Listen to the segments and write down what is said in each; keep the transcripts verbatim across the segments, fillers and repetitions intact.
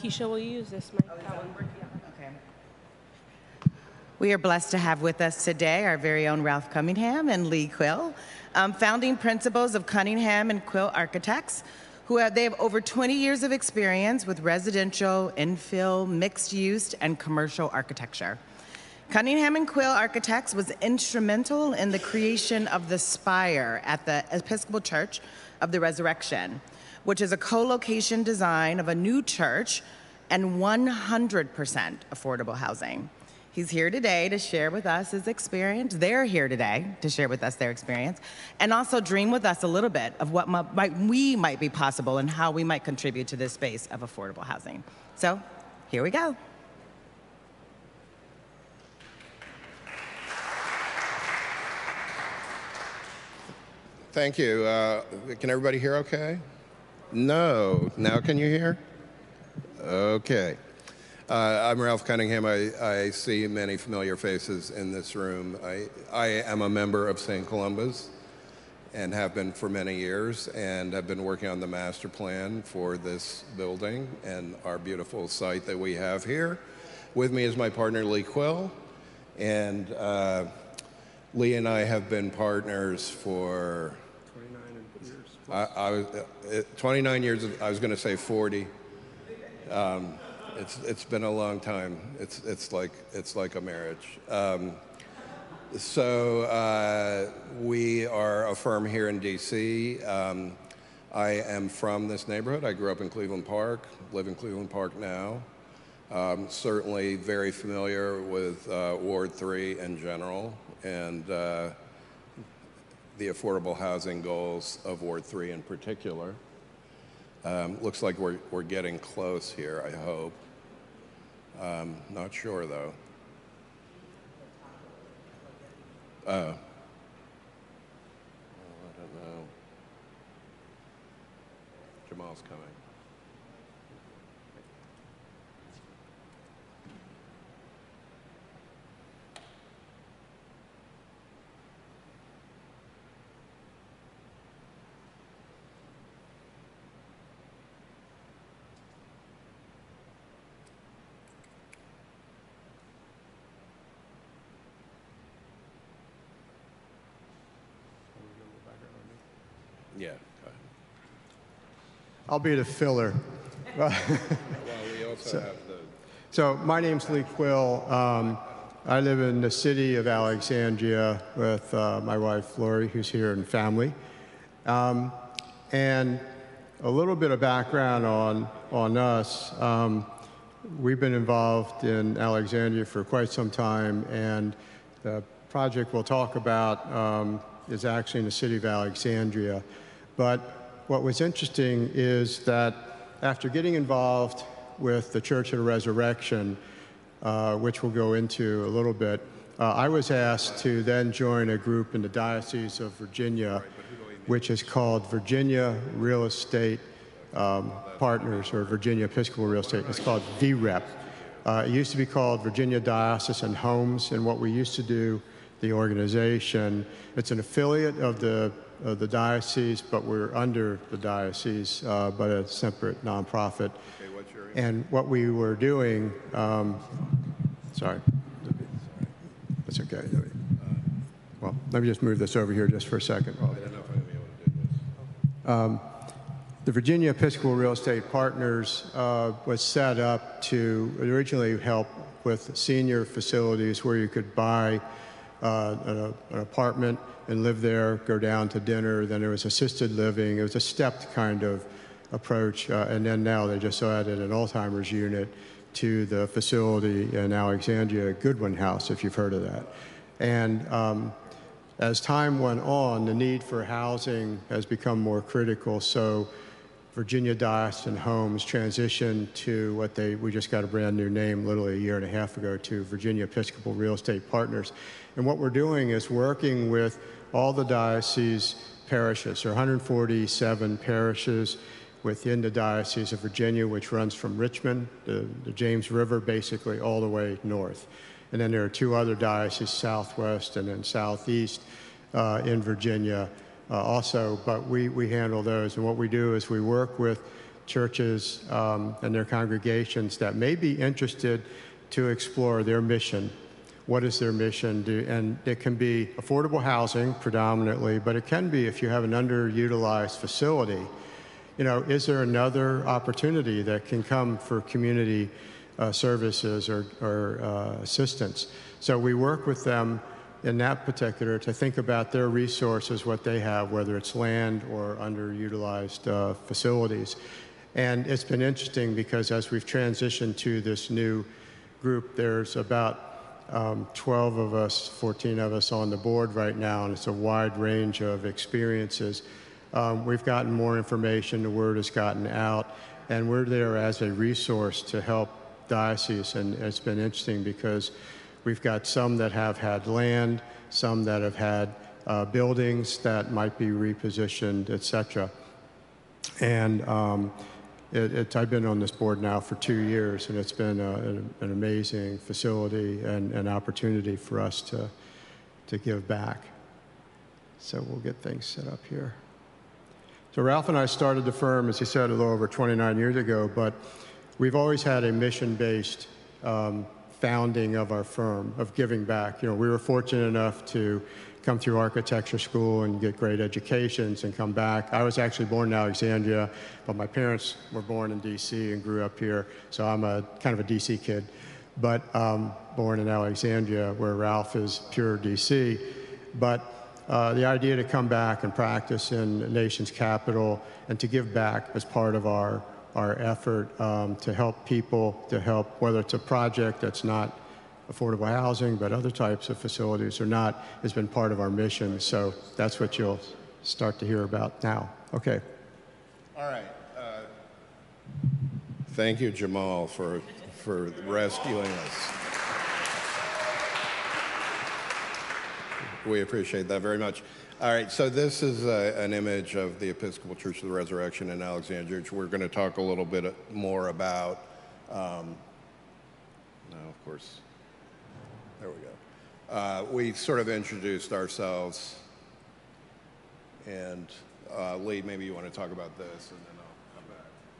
Keisha, will you use this mic? Okay. We are blessed to have with us today our very own Ralph Cunningham and Lee Quill, um, founding principals of Cunningham and Quill Architects, who have, they have over twenty years of experience with residential, infill, mixed use, and commercial architecture. Cunningham and Quill Architects was instrumental in the creation of the Spire at the Episcopal Church of the Resurrection, which is a co-location design of a new church and one hundred percent affordable housing. He's here today to share with us his experience. They're here today to share with us their experience and also dream with us a little bit of what might, we might be possible and how we might contribute to this space of affordable housing. So here we go. Thank you. Uh, can everybody hear okay? No. Now can you hear? Okay. Uh, I'm Ralph Cunningham. I, I see many familiar faces in this room. I, I am a member of Saint Columba's and have been for many years, and have been working on the master plan for this building and our beautiful site that we have here. With me is my partner, Lee Quill, and uh, Lee and I have been partners for twenty-nine years. I, I was, uh, twenty-nine years, I was going to say forty. Um, It's it's been a long time. It's it's like it's like a marriage. Um, so uh, we are a firm here in D C. Um, I am from this neighborhood. I grew up in Cleveland Park. Live in Cleveland Park now. Um, certainly very familiar with uh, Ward three in general and uh, the affordable housing goals of Ward three in particular. Um, looks like we're we're getting close here. I hope. Um, not sure, though. Uh, oh, I don't know. Jamal's coming. Yeah, go ahead. I'll be the filler. Well, we also so, have the... So my name's Lee Quill. Um, I live in the city of Alexandria with uh, my wife, Lori, who's here, and family. Um, and a little bit of background on, on us. Um, we've been involved in Alexandria for quite some time, and the project we'll talk about um, is actually in the city of Alexandria. But what was interesting is that after getting involved with the Church of the Resurrection, uh, which we'll go into a little bit, uh, I was asked to then join a group in the Diocese of Virginia, which is called Virginia Real Estate um, Partners, or Virginia Episcopal Real Estate. It's called V REP. Uh, it used to be called Virginia Diocesan Homes, and what we used to do, the organization, it's an affiliate of the of the diocese, but we're under the diocese, uh, but a separate nonprofit. Okay, what's your... And what we were doing, um, sorry, that's okay. Well, let me just move this over here just for a second. I don't know if I'm going to be able to do this. Um, the Virginia Episcopal Real Estate Partners uh, was set up to originally help with senior facilities where you could buy uh, an, an apartment and live there, go down to dinner. Then there was assisted living. It was a stepped kind of approach. Uh, and then now they just added an Alzheimer's unit to the facility in Alexandria, Goodwin House, if you've heard of that. And um, as time went on, the need for housing has become more critical. So Virginia Diocesan Homes transitioned to what they, we just got a brand new name literally a year and a half ago, to Virginia Episcopal Real Estate Partners. And what we're doing is working with all the diocese parishes. There are one hundred forty-seven parishes within the Diocese of Virginia, which runs from Richmond, the, the James River, basically all the way north. And then there are two other dioceses, southwest and then southeast uh, in Virginia uh, also, but we, we handle those. And what we do is we work with churches um, and their congregations that may be interested to explore their mission. What is their mission? Do, and it can be affordable housing predominantly, but it can be if you have an underutilized facility. You know, is there another opportunity that can come for community uh, services or, or uh, assistance? So we work with them in that particular to think about their resources, what they have, whether it's land or underutilized uh, facilities. And it's been interesting because as we've transitioned to this new group, there's about Um, twelve of us, fourteen of us on the board right now, and it's a wide range of experiences. Um, we've gotten more information, the word has gotten out, and we're there as a resource to help dioceses. And it's been interesting because we've got some that have had land, some that have had uh, buildings that might be repositioned, et cetera. And um, It, it, I've been on this board now for two years, and it's been a, an, an amazing facility and an opportunity for us to, to give back. So we'll get things set up here. So Ralph and I started the firm, as he said, a little over twenty-nine years ago, but we've always had a mission-based um, founding of our firm, of giving back. You know, we were fortunate enough to come through architecture school and get great educations and come back. I was actually born in Alexandria, but my parents were born in D C and grew up here, so I'm a kind of a D C kid, but um, born in Alexandria, where Ralph is pure D C. But uh, the idea to come back and practice in the nation's capital and to give back as part of our, our effort um, to help people, to help, whether it's a project that's not affordable housing, but other types of facilities or not, has been part of our mission. So that's what you'll start to hear about now. Okay. All right. Uh, thank you, Jamal, for, for rescuing us. We appreciate that very much. All right, so this is uh, an image of the Episcopal Church of the Resurrection in Alexandria, which we're going to talk a little bit more about. Um, no, of course. There we go. Uh, we sort of introduced ourselves, and uh, Lee, maybe you want to talk about this, and then I'll come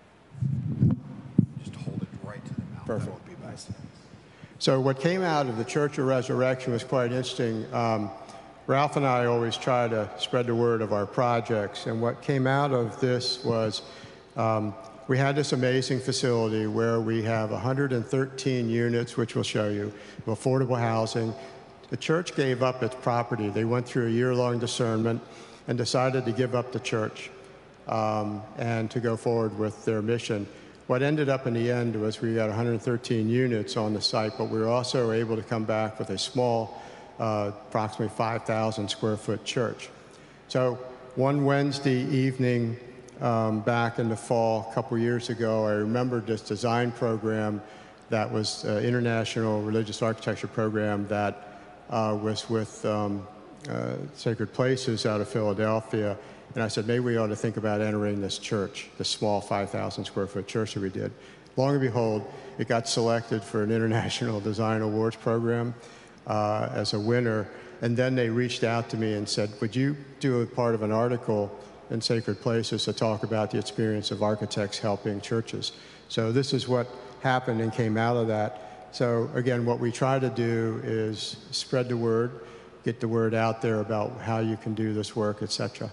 back. Just hold it right to the mouth. Perfect. That would be best. So what came out of the Church of Resurrection was quite interesting. Um, Ralph and I always try to spread the word of our projects, and what came out of this was um, we had this amazing facility where we have one hundred thirteen units, which we'll show you, of affordable housing. The church gave up its property. They went through a year-long discernment and decided to give up the church um, and to go forward with their mission. What ended up in the end was we got one hundred thirteen units on the site, but we were also able to come back with a small, uh, approximately five thousand square foot church. So one Wednesday evening, Um, back in the fall, a couple years ago, I remembered this design program that was an international religious architecture program that uh, was with um, uh, Sacred Places out of Philadelphia. And I said, maybe we ought to think about entering this church, this small five thousand square foot church that we did. Long and behold, it got selected for an International Design Awards program uh, as a winner. And then they reached out to me and said, would you do a part of an article in Sacred Places to talk about the experience of architects helping churches. So this is what happened and came out of that. So again, what we try to do is spread the word, get the word out there about how you can do this work, et cetera.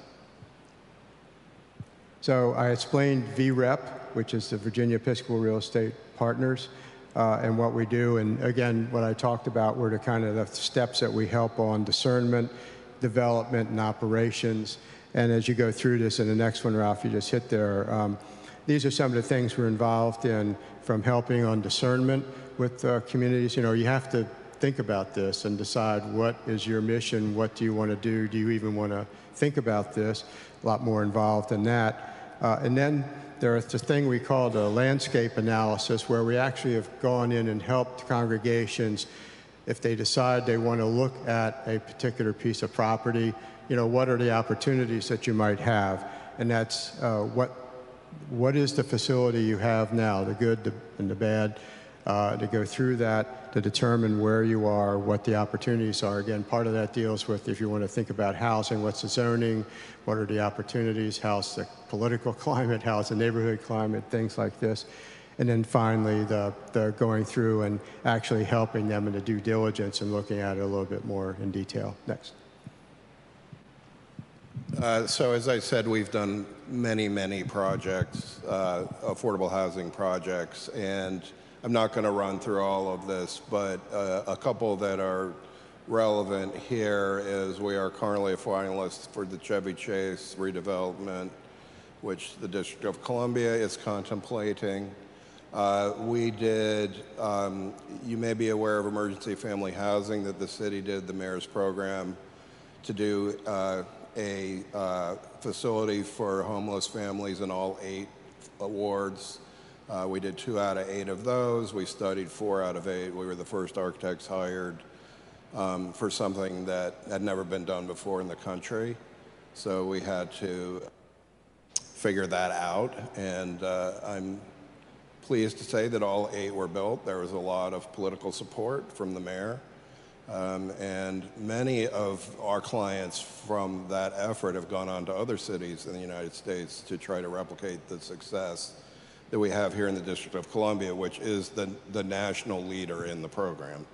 So I explained V REP, which is the Virginia Episcopal Real Estate Partners, uh, and what we do. And again, what I talked about were the kind of the steps that we help on discernment, development, and operations. And as you go through this, and the next one, Ralph, you just hit there, um, these are some of the things we're involved in, from helping on discernment with uh, communities. You know, you have to think about this and decide what is your mission, what do you want to do, do you even want to think about this? A lot more involved in that. Uh, and then there's this thing we call the landscape analysis, where we actually have gone in and helped congregations if they decide they want to look at a particular piece of property. You know, what are the opportunities that you might have? And that's uh, what, what is the facility you have now, the good the, and the bad? uh, to go through that, to determine where you are, what the opportunities are. Again, part of that deals with, if you want to think about housing, what's the zoning, what are the opportunities, how's the political climate, how's the neighborhood climate, things like this. And then finally, the, the going through and actually helping them in the due diligence and looking at it a little bit more in detail. Next. Uh, so as I said, we've done many, many projects, uh, affordable housing projects, and I'm not going to run through all of this, but uh, a couple that are relevant here is we are currently a finalist for the Chevy Chase redevelopment, which the District of Columbia is contemplating. Uh, we did, um, you may be aware of emergency family housing that the city did, the mayor's program, to do uh, a uh, facility for homeless families in all eight awards. Uh, we did two out of eight of those. We studied four out of eight. We were the first architects hired um, for something that had never been done before in the country. So we had to figure that out, and uh, I'm pleased to say that all eight were built. There was a lot of political support from the mayor. Um, and many of our clients from that effort have gone on to other cities in the United States to try to replicate the success that we have here in the District of Columbia, which is the, the national leader in the program.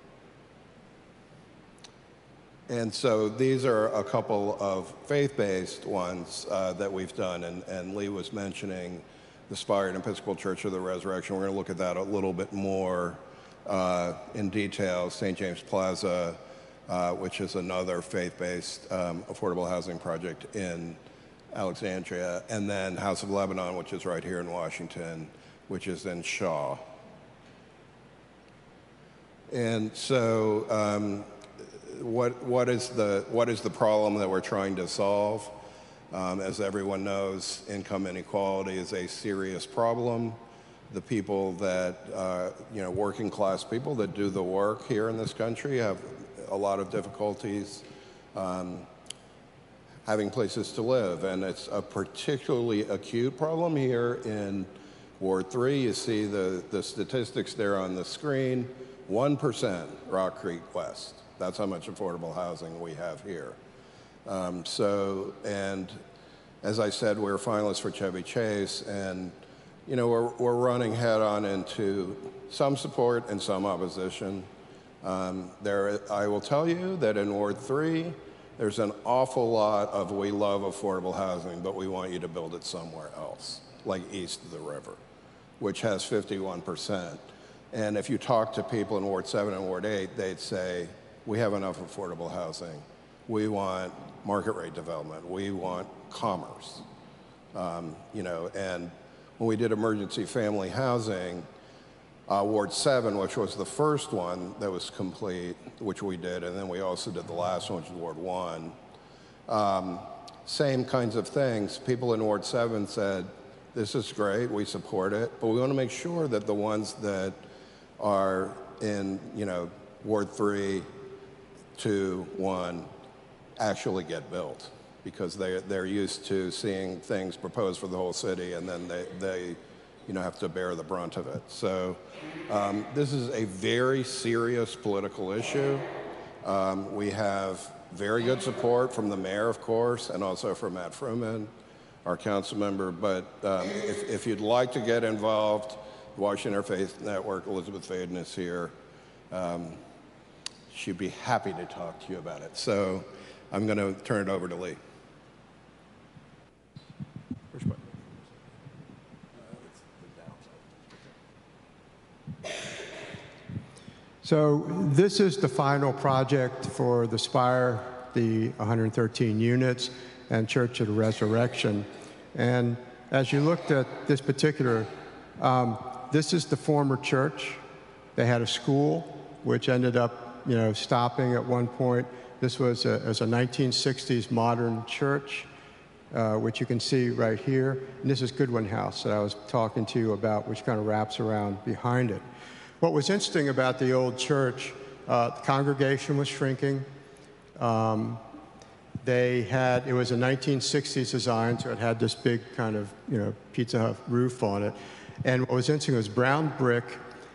And so these are a couple of faith-based ones uh, that we've done, and, and Lee was mentioning the Spire and Episcopal Church of the Resurrection. We're going to look at that a little bit more Uh, in detail. Saint James Plaza, uh, which is another faith-based um, affordable housing project in Alexandria, and then House of Lebanon, which is right here in Washington, which is in Shaw. And so um, what, what, is the, what is the problem that we're trying to solve? Um, as everyone knows, income inequality is a serious problem. The people that, uh, you know, working class people that do the work here in this country have a lot of difficulties um, having places to live. And it's a particularly acute problem here in Ward three. You see the, the statistics there on the screen. one percent Rock Creek West. That's how much affordable housing we have here. Um, so, and as I said, we're finalists for Chevy Chase, and you know, we're, we're running head on into some support and some opposition. Um, there, I will tell you that in Ward three, there's an awful lot of we love affordable housing, but we want you to build it somewhere else, like east of the river, which has fifty-one percent. And if you talk to people in Ward seven and Ward eight, they'd say, we have enough affordable housing. We want market rate development. We want commerce, um, you know, and when we did emergency family housing, uh, Ward seven, which was the first one that was complete, which we did, and then we also did the last one, which was Ward one, um, same kinds of things. People in Ward seven said, this is great, we support it, but we want to make sure that the ones that are in, you know, Ward three, two, one, actually get built, because they, they're used to seeing things proposed for the whole city, and then they, they you know, have to bear the brunt of it. So um, this is a very serious political issue. Um, we have very good support from the mayor, of course, and also from Matt Fruman, our council member. But um, if, if you'd like to get involved, Washington Interfaith Network, Elizabeth Faden is here. Um, she'd be happy to talk to you about it. So I'm going to turn it over to Lee. So this is the final project for the Spire, the one hundred thirteen units, and Church of the Resurrection. And as you looked at this particular, um, this is the former church. They had a school, which ended up, you know, stopping at one point. This was a, as a nineteen sixties modern church, uh, which you can see right here. And this is Goodwin House that I was talking to you about, which kind of wraps around behind it. What was interesting about the old church, uh, the congregation was shrinking. Um, they had, it was a nineteen sixties design, so it had this big kind of, you know, Pizza Hut roof on it. And what was interesting was brown brick,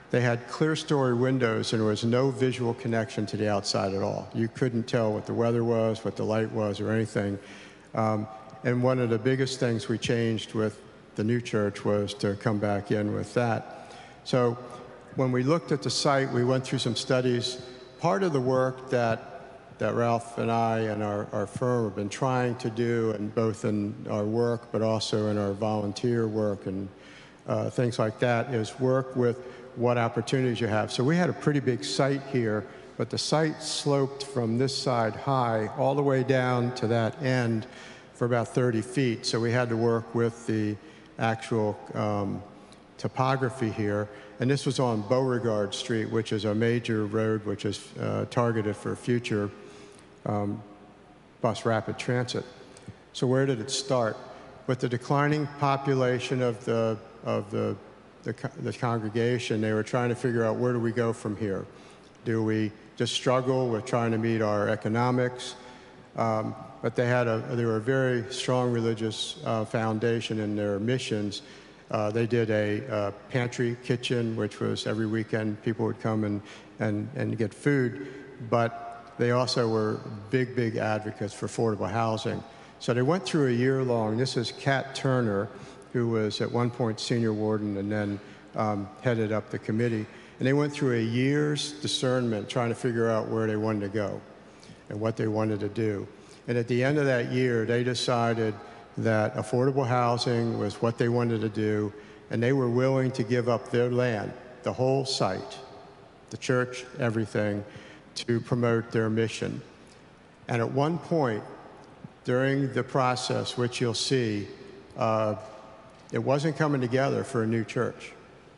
They had clear story windows, and there was no visual connection to the outside at all. You couldn't tell what the weather was, what the light was, or anything. Um, and one of the biggest things we changed with the new church was to come back in with that. So when we looked at the site, we went through some studies. Part of the work that that Ralph and I and our, our firm have been trying to do, and both in our work but also in our volunteer work and uh, things like that, is work with what opportunities you have. So we had a pretty big site here, but the site sloped from this side high all the way down to that end for about thirty feet. So we had to work with the actual um, topography here. And this was on Beauregard Street, which is a major road which is uh, targeted for future um, bus rapid transit. So where did it start? With the declining population of the, of the, the, the congregation, they were trying to figure out, where do we go from here? Do we just struggle with trying to meet our economics? Um, but they had a, they were a very strong religious uh, foundation in their missions. Uh, they did a uh, pantry kitchen, which was every weekend people would come and, and, and get food, but they also were big, big advocates for affordable housing. So they went through a year long. This is Kat Turner, who was at one point senior warden and then um, headed up the committee. And they went through a year's discernment trying to figure out where they wanted to go and what they wanted to do. And at the end of that year, they decided that affordable housing was what they wanted to do, and they were willing to give up their land, the whole site, the church, everything, to promote their mission. And at one point during the process, which you'll see, uh, it wasn't coming together for a new church.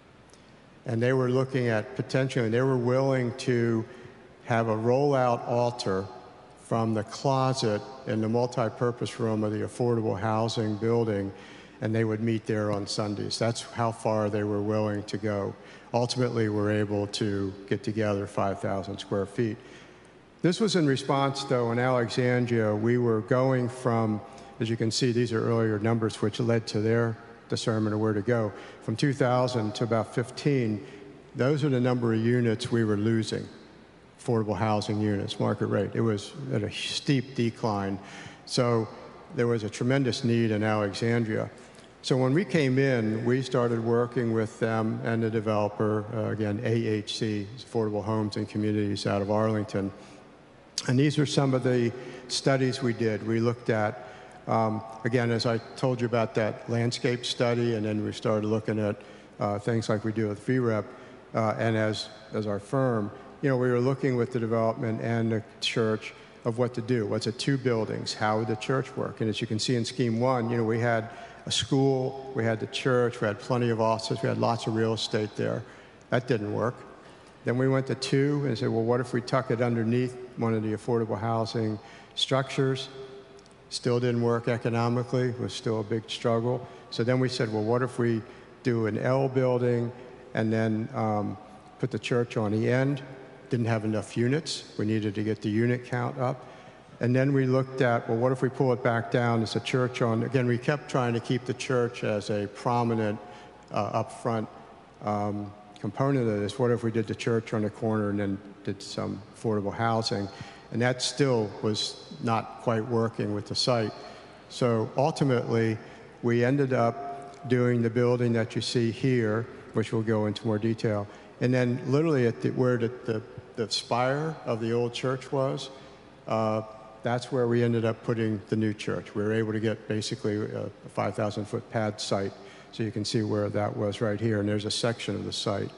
And they were looking at potentially, and they were willing to have a rollout altar from the closet in the multi-purpose room of the affordable housing building, and they would meet there on Sundays. That's how far they were willing to go. Ultimately, we're able to get together five thousand square feet. This was in response, though, in Alexandria. We were going from, as you can see, these are earlier numbers which led to their discernment of where to go. From two thousand to about fifteen, those are the number of units we were losing. Affordable housing units, market rate. It was at a steep decline. So there was a tremendous need in Alexandria. So when we came in, we started working with them and the developer, uh, again, A H C, Affordable Homes and Communities out of Arlington. And these are some of the studies we did. We looked at, um, again, as I told you about that landscape study, and then we started looking at uh, things like we do with V REP, uh, and as, as our firm, you know, we were looking with the development and the church of what to do. What's it, two buildings? How would the church work? And as you can see in scheme one, you know, we had a school, we had the church, we had plenty of offices, we had lots of real estate there. That didn't work. Then we went to two and said, well, what if we tuck it underneath one of the affordable housing structures? Still didn't work economically, it was still a big struggle. So then we said, well, what if we do an L building and then um, put the church on the end? Didn't have enough units. We needed to get the unit count up. And then we looked at, well, what if we pull it back down as a church on, again, we kept trying to keep the church as a prominent uh, upfront um, component of this. What if we did the church on the corner and then did some affordable housing? And that still was not quite working with the site. So ultimately, we ended up doing the building that you see here, which we'll go into more detail. And then literally at the, where the, the, the spire of the old church was, uh, that's where we ended up putting the new church. We were able to get basically a five thousand foot pad site. So you can see where that was right here. And there's a section of the site.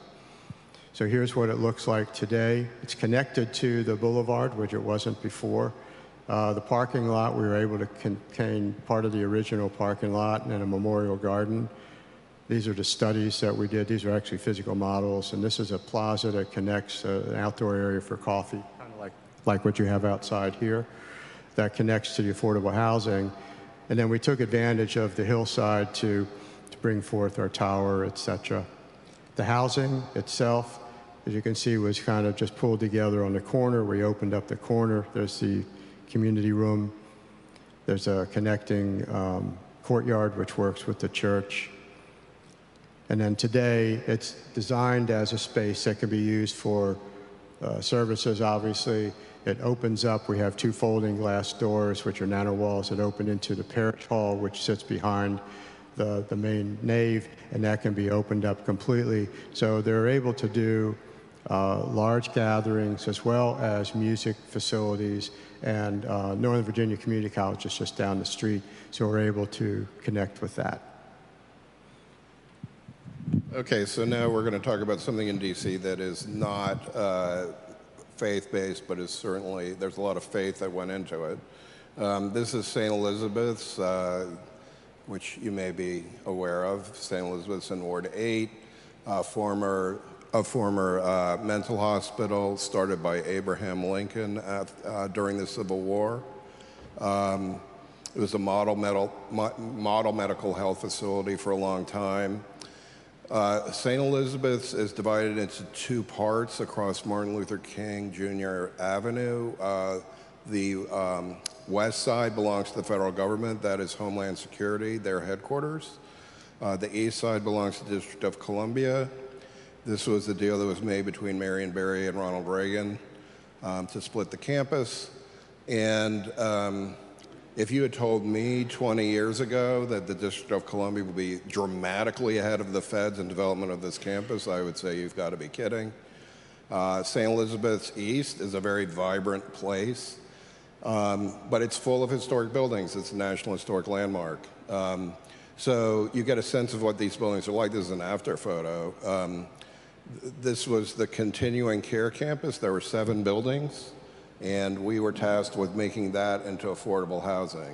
So here's what it looks like today. It's connected to the boulevard, which it wasn't before. Uh, the parking lot, we were able to contain part of the original parking lot and then a memorial garden. These are the studies that we did. These are actually physical models. And this is a plaza that connects uh, an outdoor area for coffee, kind of like, like what you have outside here, that connects to the affordable housing. And then we took advantage of the hillside to, to bring forth our tower, et cetera. The housing itself, as you can see, was kind of just pulled together on the corner. We opened up the corner. There's the community room. There's a connecting um, courtyard, which works with the church. And then today, it's designed as a space that can be used for uh, services, obviously. It opens up. We have two folding glass doors, which are nano walls that open into the parish hall, which sits behind the, the main nave, and that can be opened up completely. So they're able to do uh, large gatherings as well as music facilities. And uh, Northern Virginia Community College is just down the street, so we're able to connect with that. Okay, so now we're going to talk about something in D C that is not uh, faith-based, but is certainly, there's a lot of faith that went into it. Um, this is Saint Elizabeth's, uh, which you may be aware of. Saint Elizabeth's in Ward eight, uh, former, a former uh, mental hospital started by Abraham Lincoln at, uh, during the Civil War. Um, it was a model, medal, mo model medical health facility for a long time. Uh, Saint Elizabeth's is divided into two parts across Martin Luther King Junior Avenue. Uh, the um, west side belongs to the federal government. That is Homeland Security, their headquarters. Uh, the east side belongs to the District of Columbia. This was the deal that was made between Marion Barry and Ronald Reagan um, to split the campus. And um, if you had told me twenty years ago that the District of Columbia would be dramatically ahead of the feds in development of this campus, I would say you've got to be kidding. Uh, Saint Elizabeth's East is a very vibrant place, um, but it's full of historic buildings. It's a National Historic Landmark. Um, so you get a sense of what these buildings are like. This is an after photo. Um, th this was the continuing care campus. There were seven buildings, and we were tasked with making that into affordable housing.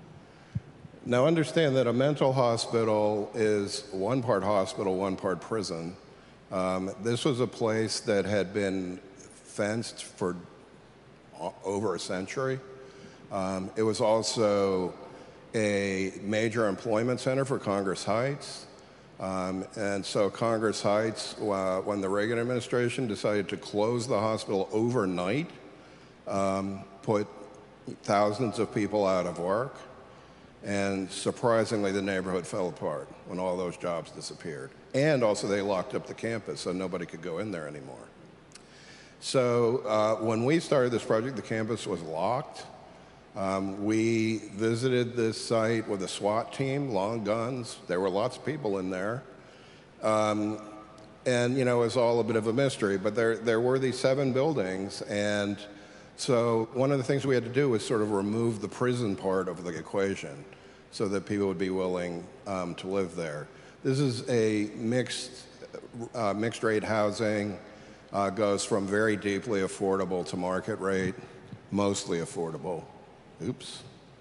Now understand that a mental hospital is one part hospital, one part prison. Um, this was a place that had been fenced for over a century. Um, it was also a major employment center for Congress Heights. Um, and so Congress Heights, uh, when the Reagan administration decided to close the hospital overnight, Um, put thousands of people out of work, and surprisingly the neighborhood fell apart when all those jobs disappeared. And also they locked up the campus so nobody could go in there anymore. So uh, when we started this project, the campus was locked. Um, we visited this site with a SWAT team, long guns. There were lots of people in there. Um, and you know, it was all a bit of a mystery, but there, there were these seven buildings, and so one of the things we had to do was sort of remove the prison part of the equation so that people would be willing um, to live there. This is a mixed, uh, mixed rate housing, uh, goes from very deeply affordable to market rate, mostly affordable. Oops.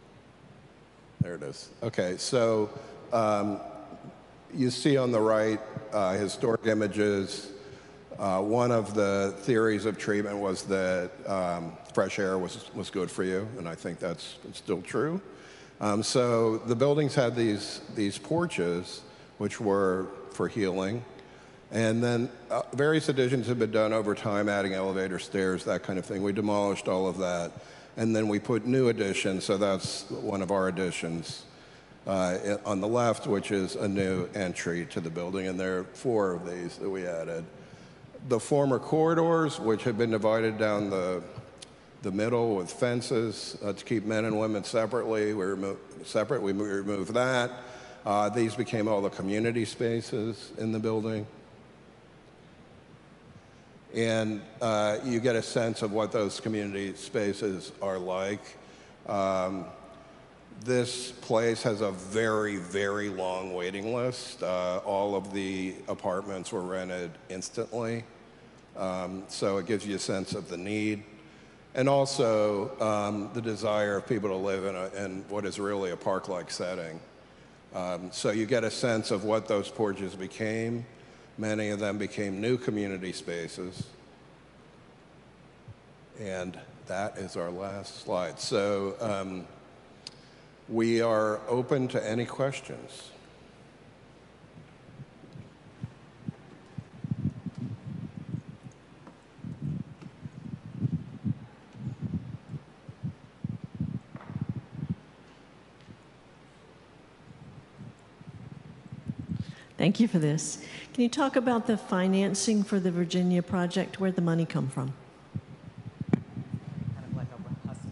There it is. Okay, so um, you see on the right uh, historic images. Uh, one of the theories of treatment was that um, fresh air was, was good for you, and I think that's still true. Um, so the buildings had these, these porches, which were for healing, and then uh, various additions have been done over time, adding elevator stairs, that kind of thing. We demolished all of that, and then we put new additions, so that's one of our additions uh, on the left, which is a new entry to the building, and there are four of these that we added. The former corridors, which have been divided down the, the middle with fences uh, to keep men and women separately, we removed, separate, we removed that. Uh, these became all the community spaces in the building. And uh, you get a sense of what those community spaces are like. Um, This place has a very, very long waiting list. Uh, all of the apartments were rented instantly. Um, so it gives you a sense of the need. And also um, the desire of people to live in, a, in what is really a park-like setting. Um, so you get a sense of what those porches became. Many of them became new community spaces. And that is our last slide. So. Um, We are open to any questions. Thank you for this. Can you talk about the financing for the Virginia project? Where'd the money come from? Kind of like a hustle.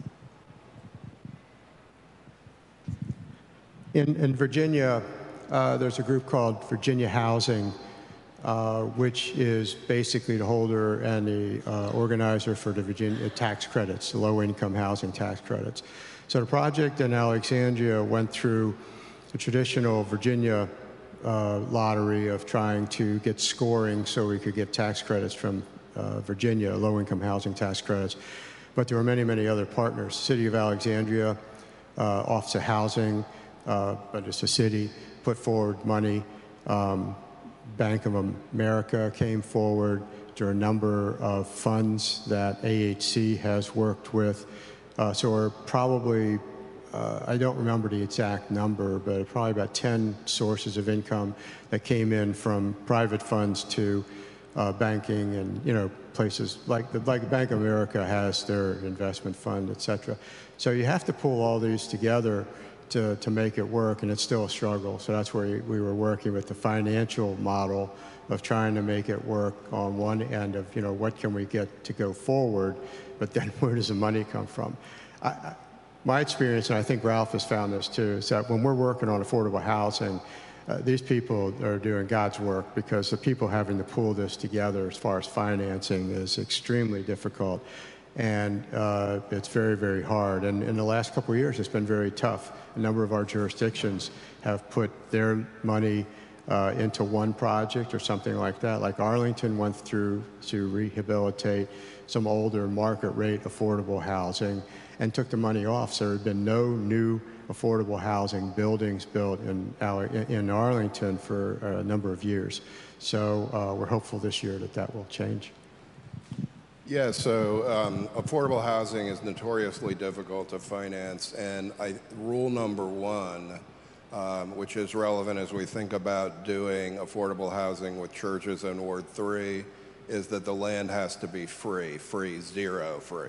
In, in Virginia, uh, there's a group called Virginia Housing, uh, which is basically the holder and the uh, organizer for the Virginia tax credits, the low-income housing tax credits. So the project in Alexandria went through the traditional Virginia uh, lottery of trying to get scoring so we could get tax credits from uh, Virginia, low-income housing tax credits. But there were many, many other partners. City of Alexandria, uh, Office of Housing, uh, but it's a city, put forward money. Um, Bank of America came forward. There are a number of funds that A H C has worked with. Uh, so we're probably, uh, I don't remember the exact number, but probably about ten sources of income that came in from private funds to uh, banking and, you know, places like the like Bank of America has their investment fund, et cetera. So you have to pull all these together to, to make it work, and it's still a struggle. So that's where we were working with the financial model of trying to make it work on one end of, you know, what can we get to go forward, but then where does the money come from? I, I, my experience, and I think Ralph has found this too, is that when we're working on affordable housing, uh, these people are doing God's work, because the people having to pull this together as far as financing is extremely difficult. And uh, it's very, very hard. And in the last couple of years, it's been very tough. A number of our jurisdictions have put their money uh, into one project or something like that. Like Arlington went through to rehabilitate some older market rate affordable housing and took the money off. So there had been no new affordable housing buildings built in, in Arlington for a number of years. So uh, we're hopeful this year that that will change. Yeah, so um, affordable housing is notoriously difficult to finance, and I, rule number one, um, which is relevant as we think about doing affordable housing with churches in Ward three, is that the land has to be free, free, zero free.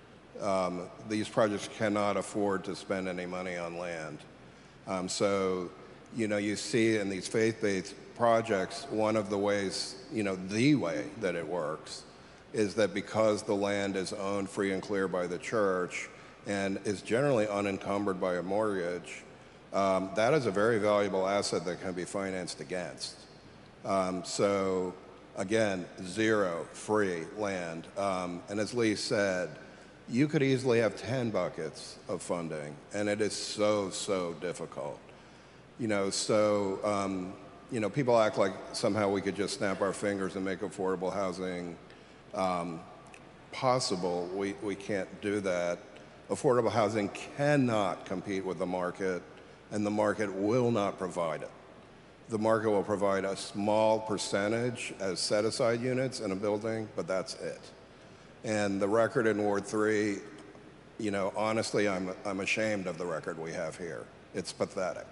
Um, these projects cannot afford to spend any money on land. Um, so, you know, you see in these faith-based projects, one of the ways, you know, the way that it works is that because the land is owned free and clear by the church and is generally unencumbered by a mortgage, um, that is a very valuable asset that can be financed against. Um, so again, zero free land. Um, and as Lee said, you could easily have ten buckets of funding, and it is so, so difficult. You know, so, um, you know, people act like somehow we could just snap our fingers and make affordable housing Um, possible. We, we can't do that. Affordable housing cannot compete with the market, and the market will not provide it. The market will provide a small percentage as set-aside units in a building, but that's it. And the record in Ward three, you know, honestly, I'm, I'm ashamed of the record we have here. It's pathetic.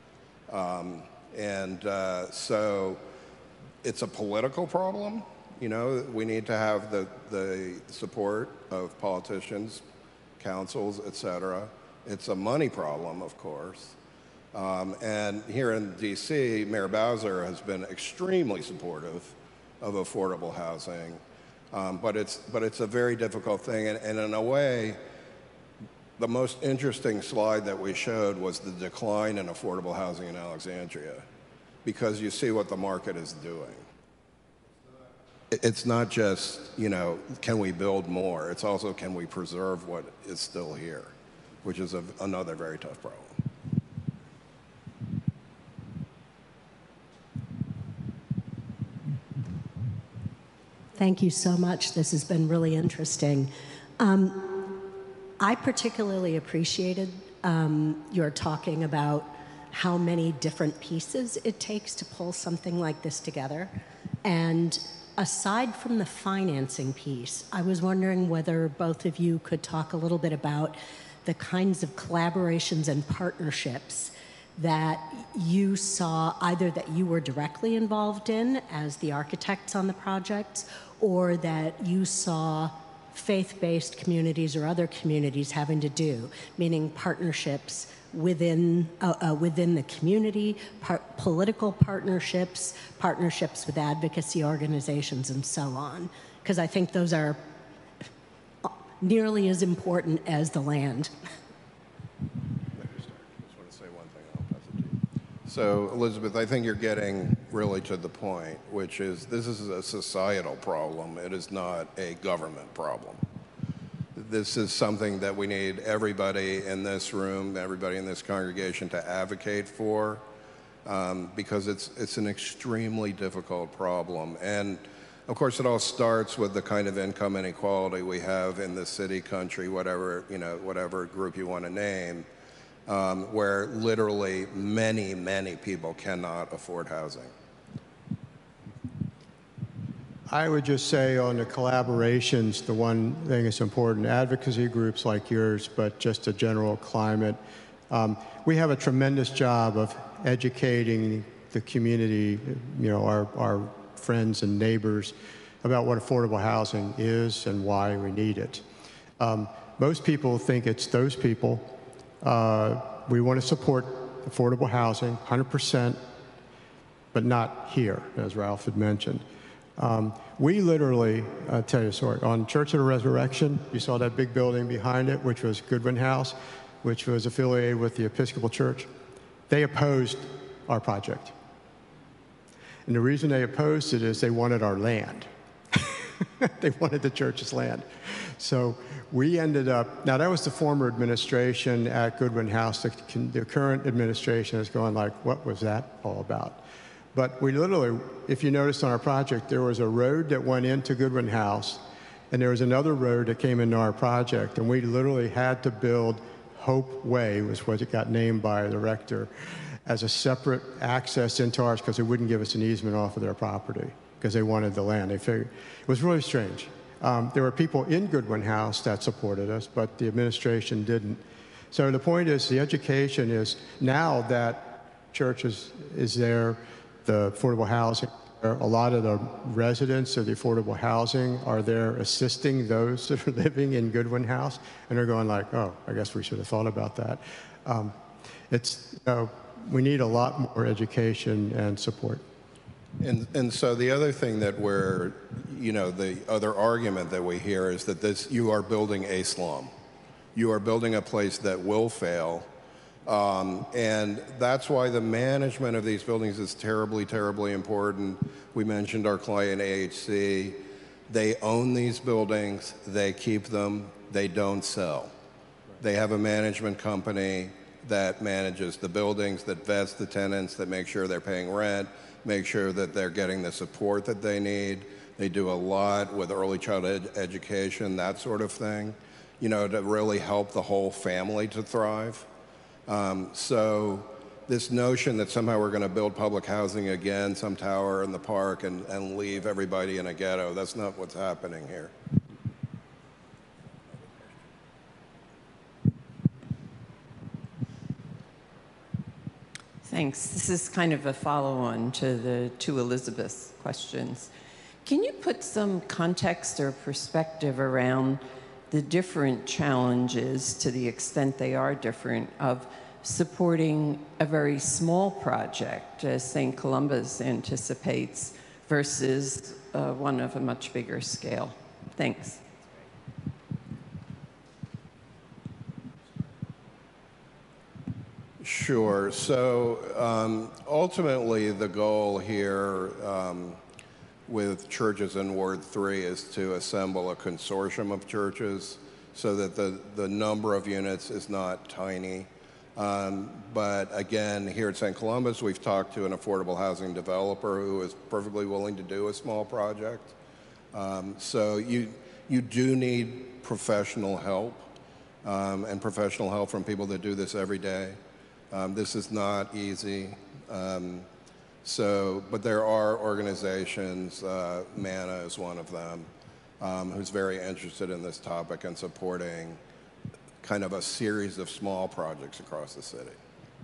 Um, and uh, so it's a political problem. You know, we need to have the, the support of politicians, councils, et cetera. It's a money problem, of course. Um, and here in D C, Mayor Bowser has been extremely supportive of affordable housing. Um, but, it's, but it's a very difficult thing. And, and in a way, the most interesting slide that we showed was the decline in affordable housing in Alexandria, because you see what the market is doing. It's not just, you know, can we build more? It's also, can we preserve what is still here, which is a, another very tough problem. Thank you so much. This has been really interesting. Um, I particularly appreciated um, your talking about how many different pieces it takes to pull something like this together. And aside from the financing piece, I was wondering whether both of you could talk a little bit about the kinds of collaborations and partnerships that you saw, either that you were directly involved in as the architects on the projects, or that you saw faith-based communities or other communities having to do, meaning partnerships within, uh, uh, within the community, par political partnerships, partnerships with advocacy organizations, and so on. Because I think those are nearly as important as the land. So, Elizabeth, I think you're getting really to the point, which is this is a societal problem. It is not a government problem. This is something that we need everybody in this room, everybody in this congregation to advocate for, um, because it's, it's an extremely difficult problem. And of course, it all starts with the kind of income inequality we have in the city, country, whatever, you know, whatever group you want to name. Um, where literally many, many people cannot afford housing. I would just say on the collaborations, the one thing that's important, advocacy groups like yours, but just a general climate. Um, we have a tremendous job of educating the community, you know, our, our friends and neighbors about what affordable housing is and why we need it. Um, most people think it's those people. Uh, we want to support affordable housing, one hundred percent, but not here, as Ralph had mentioned. Um, we literally, I'll tell you a story, on Church of the Resurrection, you saw that big building behind it, which was Goodwin House, which was affiliated with the Episcopal Church. They opposed our project. And the reason they opposed it is they wanted our land. They wanted the church's land. So we ended up, now that was the former administration at Goodwin House. The, the current administration is going like, what was that all about? But we literally, if you noticed on our project, there was a road that went into Goodwin House, and there was another road that came into our project, and we literally had to build Hope Way, was what it got named by the rector, as a separate access into ours because they wouldn't give us an easement off of their property because they wanted the land. They figured it was really strange. Um, there were people in Goodwin House that supported us, but the administration didn't. So the point is, the education is now that church is, is there, the affordable housing, a lot of the residents of the affordable housing are there assisting those that are living in Goodwin House, and they're going like, oh, I guess we should have thought about that. Um, it's, you know, we need a lot more education and support. And, and so the other thing that we're, you know, the other argument that we hear is that this, you are building a slum. You are building a place that will fail. Um, and that's why the management of these buildings is terribly, terribly important. We mentioned our client, A H C. They own these buildings. They keep them. They don't sell. They have a management company that manages the buildings, that vets the tenants, that make sure they're paying rent, make sure that they're getting the support that they need. They do a lot with early childhood education, that sort of thing, you know, to really help the whole family to thrive. Um, so this notion that somehow we're going to build public housing again, some tower in the park, and, and leave everybody in a ghetto, that's not what's happening here. Thanks. This is kind of a follow-on to the two Elizabeth questions. Can you put some context or perspective around the different challenges, to the extent they are different, of supporting a very small project, as Saint Columba's anticipates, versus uh, one of a much bigger scale? Thanks. Sure. So um, ultimately, the goal here um, with churches in Ward three is to assemble a consortium of churches so that the, the number of units is not tiny. Um, but again, here at Saint Columba's, we've talked to an affordable housing developer who is perfectly willing to do a small project. Um, so you, you do need professional help um, and professional help from people that do this every day. Um, this is not easy. Um, so, but there are organizations, uh, MANA is one of them, um, who's very interested in this topic and supporting kind of a series of small projects across the city.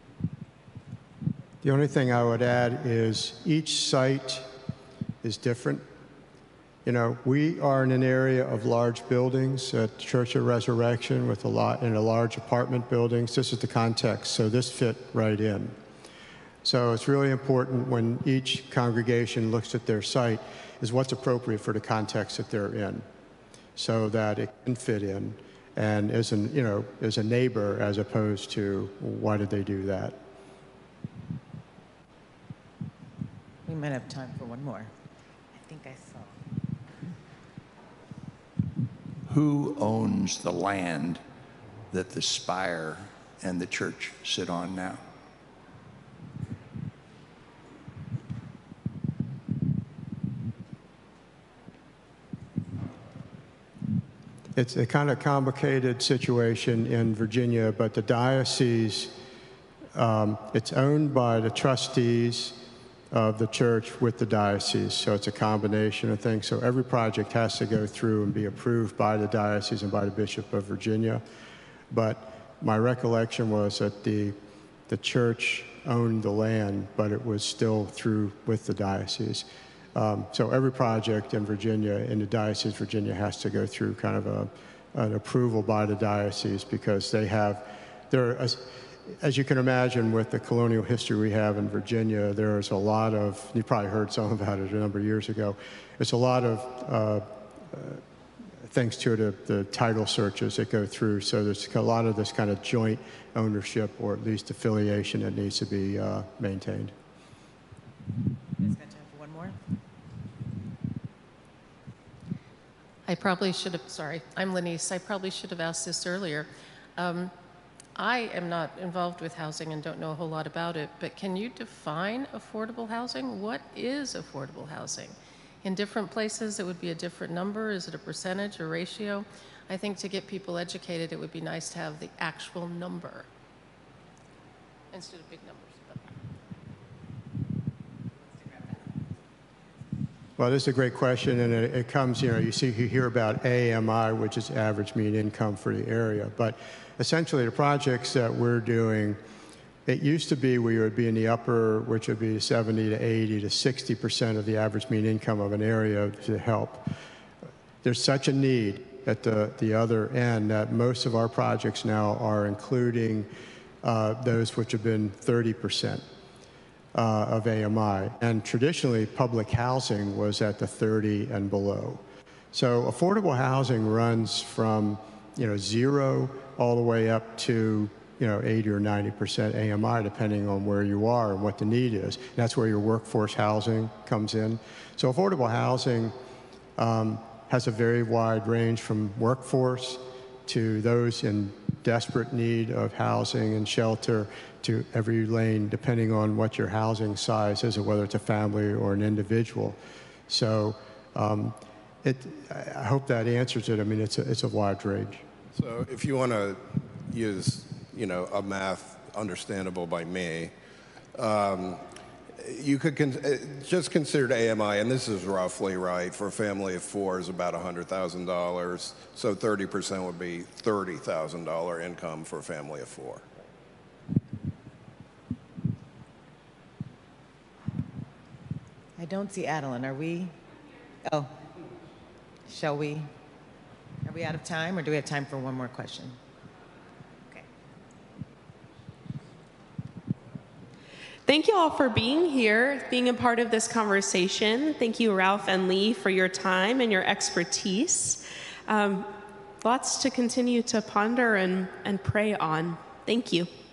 The only thing I would add is each site is different. You know, we are in an area of large buildings at Church of Resurrection with a lot in a large apartment buildings. This is the context, so this fit right in. So it's really important when each congregation looks at their site is what's appropriate for the context that they're in, so that it can fit in and is an, you know, is a neighbor as opposed to why did they do that? We might have time for one more. I think I saw. Who owns the land that the spire and the church sit on now? It's a kind of complicated situation in Virginia, but the diocese, um, it's owned by the trustees of the church with the diocese, so it's a combination of things. So every project has to go through and be approved by the diocese and by the Bishop of Virginia. But my recollection was that the, the church owned the land, but it was still through with the diocese. Um, so every project in Virginia, in the Diocese of Virginia, has to go through kind of a, an approval by the diocese because they have, there, as, as you can imagine with the colonial history we have in Virginia, there's a lot of, you probably heard some about it a number of years ago, there's a lot of uh, uh, things to the, the title searches that go through, so there's a lot of this kind of joint ownership or at least affiliation that needs to be uh, maintained. I probably should have, sorry, I'm Lenise. I probably should have asked this earlier. Um, I am not involved with housing and don't know a whole lot about it, but can you define affordable housing? What is affordable housing? In different places, it would be a different number. Is it a percentage or ratio? I think to get people educated, it would be nice to have the actual number instead of big numbers. Well, this is a great question, and it, it comes, you know, you see, you hear about A M I, which is average mean income for the area, but essentially the projects that we're doing, it used to be we would be in the upper, which would be seventy to eighty to sixty percent of the average mean income of an area to help. There's such a need at the, the other end that most of our projects now are including uh, those which have been thirty percent. Uh, of A M I, and traditionally public housing was at the thirty and below. So affordable housing runs from, you know, zero all the way up to, you know, eighty or ninety percent A M I, depending on where you are and what the need is. And that's where your workforce housing comes in. So affordable housing um, has a very wide range from workforce to those in desperate need of housing and shelter, to every lane, depending on what your housing size is, or whether it's a family or an individual. So um, it, I hope that answers it. I mean, it's a, it's a wide range. So if you want to use, you know, a math understandable by me, um, you could con just consider A M I, and this is roughly right, for a family of four is about one hundred thousand dollars, so thirty percent would be thirty thousand dollar income for a family of four. I don't see Adeline. Are we? Oh, shall we? Are we out of time, or do we have time for one more question? Okay. Thank you all for being here, being a part of this conversation. Thank you, Ralph and Lee, for your time and your expertise. Um, lots to continue to ponder and, and pray on. Thank you.